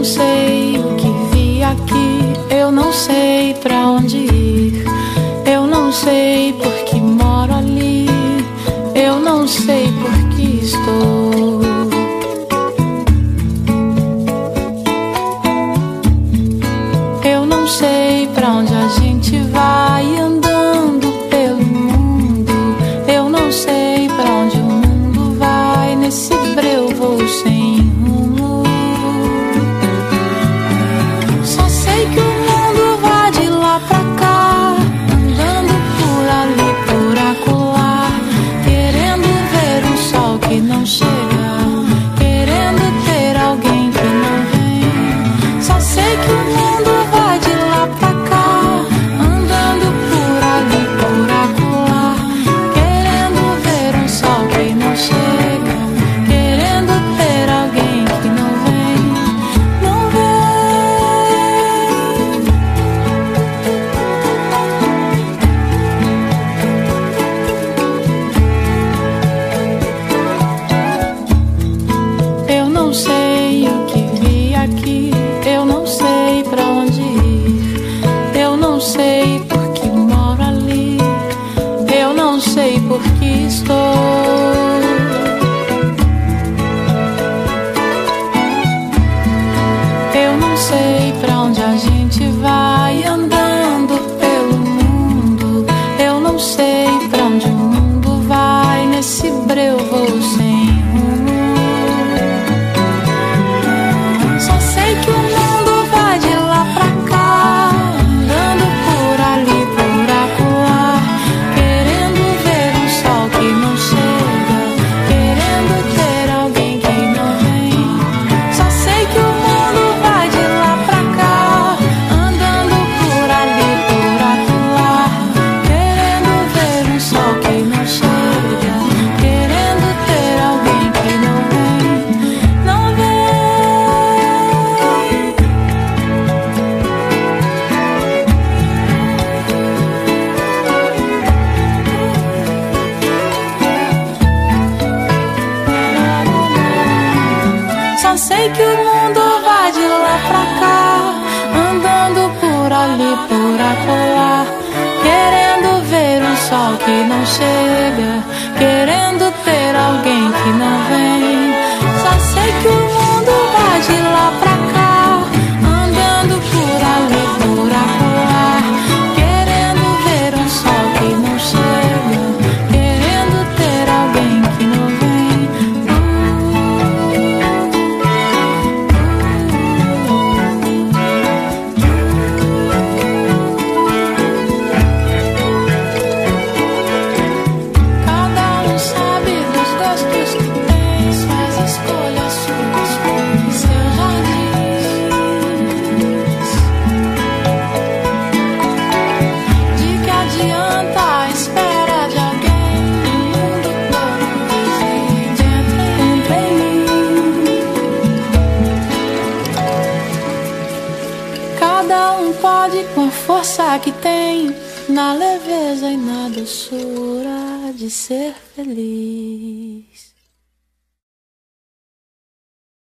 não sei o que vi aqui, eu não sei pra onde ir, eu não sei por que moro ali, eu não sei por que estou. Eu não sei pra onde a gente vai andando pelo mundo, eu não sei pra onde o mundo vai nesse breu voo sem rumo. Só sei que o mundo vai de lá pra cá, andando por ali, por acolá, querendo ver um sol que não chega, querendo ter alguém que não vem. Só sei que o mundo vai de lá pra cá, andando por ali, por acolá, querendo ver um sol que não chega, querendo ter alguém que não vem, não vem. Eu não sei o que vi aqui, eu não sei pra onde ir, eu não sei por que moro ali, eu não sei por que estou. Eu não sei pra onde a gente vai andando pelo mundo, eu não sei pra onde o mundo vai nesse breu voo sem rumo. Só sei que o mundo vai de lá pra cá, andando por ali, por acolá, querendo ver um sol que não chega, querendo ter alguém que não vem. Só sei que o mundo vai de lá pra cá, andando por ali, por acolá, querendo ver um sol que não chega, querendo ter alguém que não vem, não vem. Só sei que o mundo vai de lá pra cá, andando por ali, por acolá, querendo ver um sol que não chega, querendo ter alguém que não vem. Só sei que o mundo vai de lá pra cá, andando por ali, por acolá, querendo ver um sol que não chega, querendo ter alguém que não vem. Cada um sabe dos gostos que tem, faz escolhas suas em seu jardim. De que adianta a espera de alguém? O mundo todo reside entre mim. Cada um pode com a força que tem, na leveza e na doçura de ser feliz.